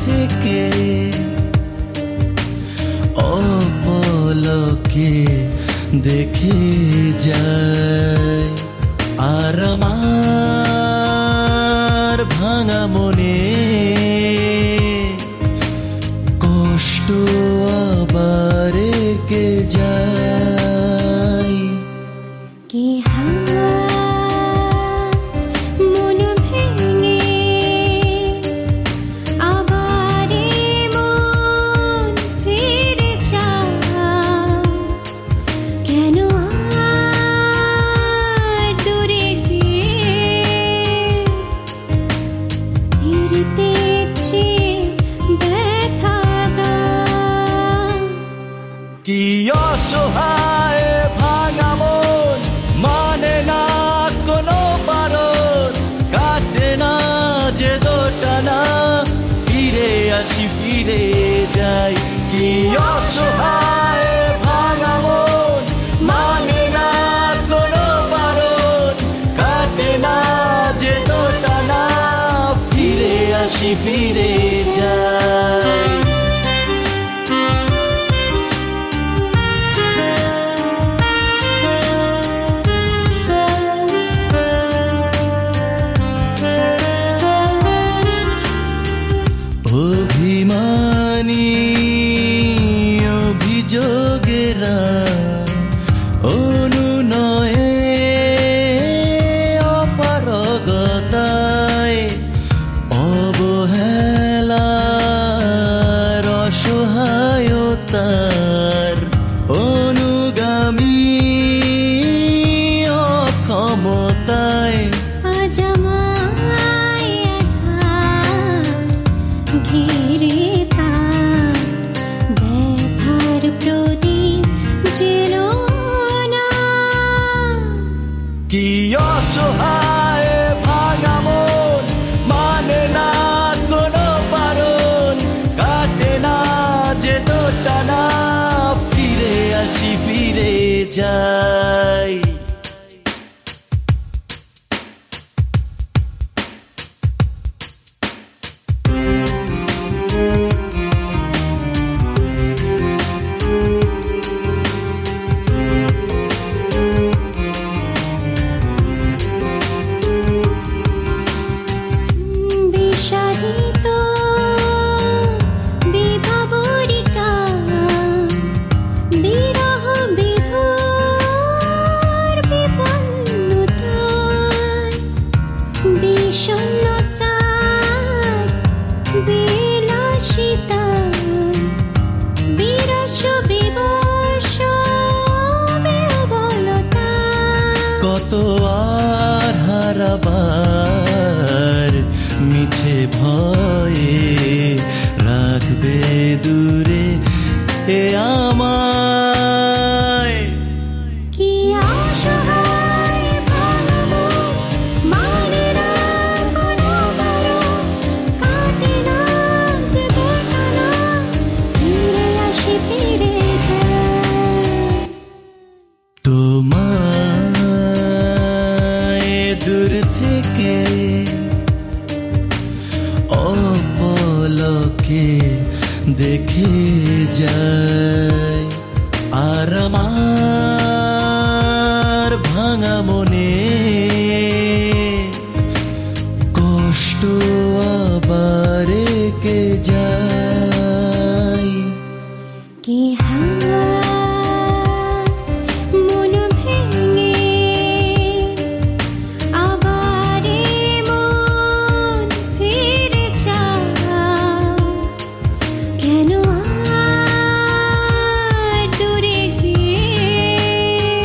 থেকে অপলকে দেখে যায় আর আমার ভাঙা মনে কষ্ট আবার রেখে যায় কি মন ভেঙে আবার মন ফিরে যায় কেন আর দূরে গিয়ে ফিরতে ইচ্ছে ব্যথা দাও কি অসহায় ভাঙা মন মানে না কোনো বারণ কাটে না যে দোটানা ফিরে আসি ফিরে যাই কি অসহায় ভাঙা মন মানে না কোনো বারণ কাটে না যে দোটানা ফিরে আসি ফিরে যাই অভিমানী অভিযোগেরা অনুনয়ে অপারগতায় অবহেলার অসহায়তার অনুগামী অক্ষমতায় আজ আমায় আধার ঘিরে থাক ব্যথার প্রদীপ জ্বেলো না কি অসহায় ভাঙা মন মানে না কোনো বারণ কাটে না যে দোটানা ফিরে আসি ফিরে যাই বিষাদিত বিভাবরিকা বিরহ বিধুর বিপন্নতায় বিষণ্ণতার বিলাসিতায় বিরস বিবশ বিহ্বলতায় কত আর হারাবার মিছে ভয়ে রাখবে দূরে এ আমায় কি অসহায় ভাঙা মন মানে না কোনো বারণ কাটে না যে দোটানা ফিরে আসি ফিরে যায় তোমায় দূর থেকে অপলকে দেখে যায় আর আমার ভাঙা মনে কষ্ট আবার রেখে যায় কি মন ভেঙে আবার মন ফিরে যায় কেন আর দূরে গিয়ে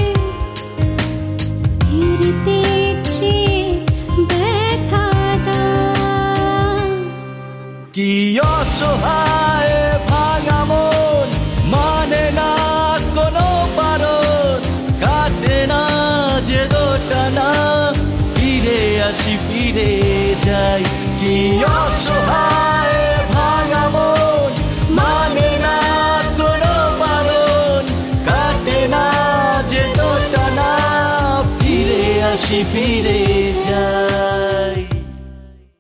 ফিরতে ইচ্ছে ব্যথা দাও কি অসহায় ভাঙা মন মানে না কোনো বারণ কাটে না যে দোটানা ফিরে আসি ফিরে যাই কি অসহায় ভাঙা মন মানে না কোনো বারণ কাটে না যে দোটানা ফিরে আসি ফিরে